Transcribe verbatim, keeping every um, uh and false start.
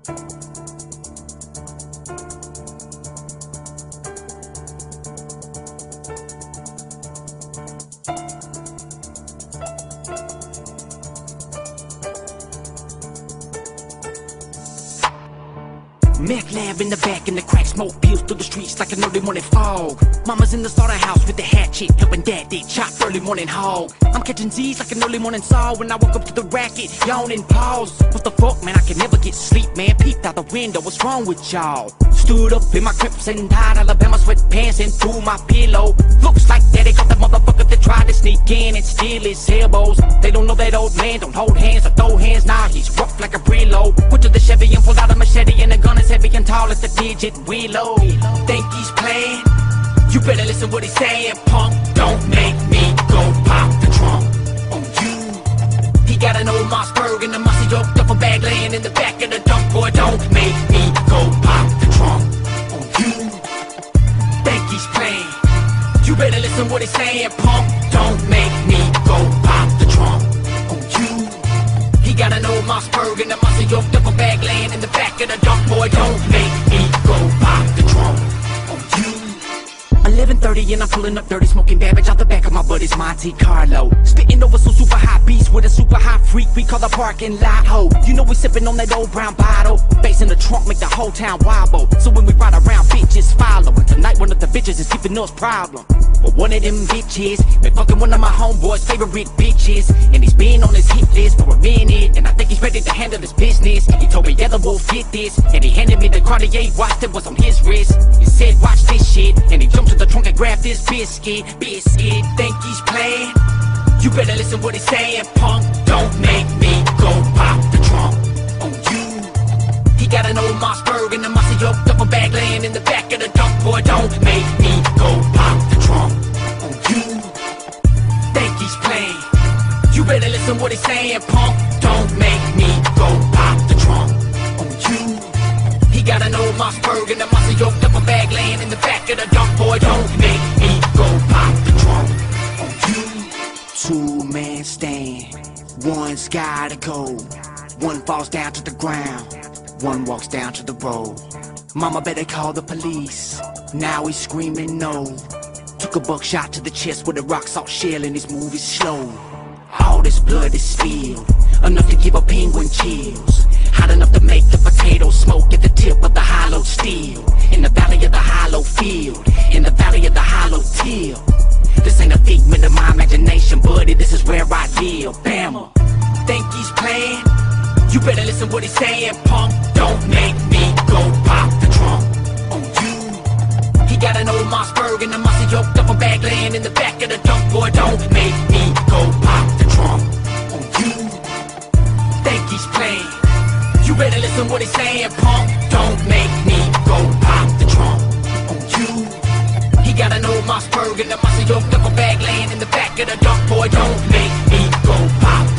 Meth lab in the back and the crack smoke peels through the streets like an early morning fog. Mama's in the slaughterhouse with the hatchet, helping daddy chop early morning hog. I'm catching Z's like an early morning saw when I woke up to the racket, yawning pause. What the fuck, man, I can never get sleep, man. Peeped out the window, what's wrong with y'all? Stood up in my Crips and tied Alabama sweatpants into my pillow. Looks like daddy got the motherfucker that tried to sneak in and steal his elbows. They don't know that old man don't hold hands or throw hands, nah, he's rough like a Brillo. Went to the Chevy and pulled out a machete and a gun is heavy and tall as the digit Willow. Think he's playing? You better listen what he's saying, punk. Don't make me go pop the trunk on you. He got an old Mossberg and a musty yoked up a bag laying in the back of the dump. Boy, don't make me go pop the trunk on you. Think he's playing? You better listen what he's saying, punk. Don't make me go pop the trunk on you. He got an old Mossberg and a musty yoked up a bag laying in the back of the dump. Boy, don't make me go pop the trunk on you. eleven thirty and I'm pulling up dirty, smoking Babbage out the back of my buddy's Monte Carlo. Spitting over some super hot beats with a super hot freak we call the parking lot ho. You know we sipping on that old brown bottle. Bass in the trunk make the whole town wobble. So when we ride around, bitches follow. And tonight one of the bitches is giving us problem. But one of them bitches been fucking one of my homeboys' favorite bitches, and he's been on his hit list for a minute, and I think he's ready to handle his business. He told me Yellow Wolf get this, and he handed me the Cartier watch that was on his wrist. He said watch this shit, and he jumped to the trunk and grabbed this biscuit. Biscuit, think he's playing? You better listen what he's saying, punk. Don't make me go pop the trunk on you. He got an old Mossberg and a musty yoked up a bag laying in the back of the dump. Boy, don't make me go pop the trunk on you. Think he's playing? You better listen what he's saying, punk. Don't make me go pop the trunk on you. He got an old Mossberg and a musty yoked up a bag laying in the back of the dump. Boy, don't make me go pop the trunk on you. Two man stand, one's gotta go. One falls down to the ground, one walks down to the road. Mama better call the police, now he's screaming no. Took a buckshot to the chest with a rock salt shell and he's moving slow. All this blood is spilled, enough to give a penguin chills. Hot enough to make the potato smoke at the tip of the hollow steel. In the valley of the hollow field, in the valley of the hollow till. This ain't a figment of my imagination, buddy, this is where I live. Bama, think he's playing? You better listen what he's saying, punk. Don't make me go pop the trunk on you. He got an old Mossberg and a musty yoked up a bag laying in the back of the dump. Boy, don't make me go pop the trunk on you. Think he's playing? You better listen what he's saying, punk. Don't make me go pop the trunk on you. He got an old Mossberg and a musty yoked up a bag laying in the back of the dump. Boy, don't make me go pop